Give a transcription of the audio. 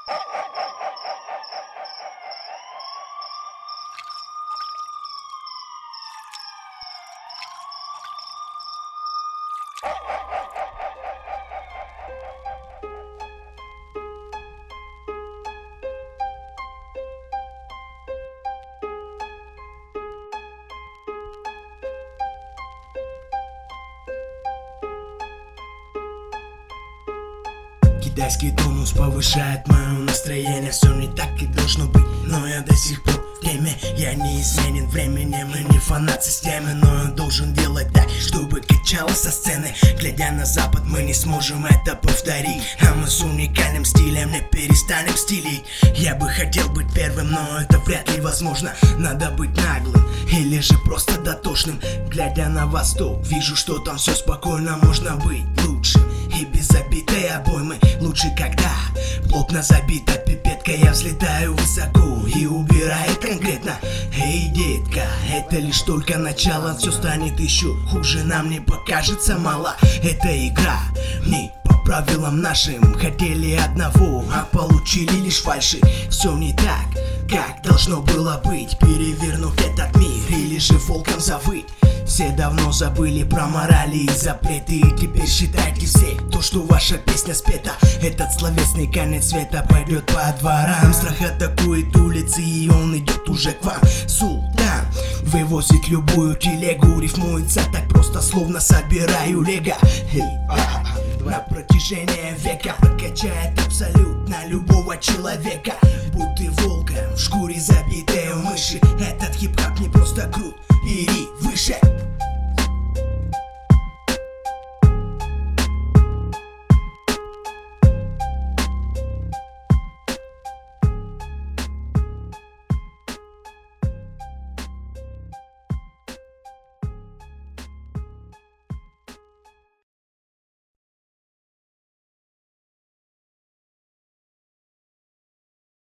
Китайский тонус повышает мое настроение. Все не так и должно быть, но я до сих пор в теме. Я не изменен временем и не фанат системы, но я должен делать так, чтобы качало со сцены. Глядя на запад, мы не сможем это повторить, а мы с уникальным стилем не перестанем стилить. Я бы хотел быть первым, но это вряд ли возможно. Надо быть наглым или же просто дотошным. Глядя на восток, вижу, что там все спокойно. Можно быть лучше и без забитой обоймы. Лучше, когда плотно забита пипетка. Я взлетаю высоко и убирает конкретно. Эй, детка, это лишь только начало. Все станет еще хуже, нам не покажется мало. Это игра, не по правилам нашим. Хотели одного, а получили лишь фальши. Все не так, как должно было быть. Перевернуть этот мир или же волком завыть. Все давно забыли про морали и запреты, и теперь считайте все то, что ваша песня спета. Этот словесный конец света пойдет по дворам. Страх атакует улицы, и он идет уже к вам. Султан вывозит любую телегу, рифмуется так просто, словно собираю лего. На протяжении века прокачает абсолютно любого человека. Будь ты волком в шкуре забитой мыши, этот хип-хап не просто крут. Бери выше.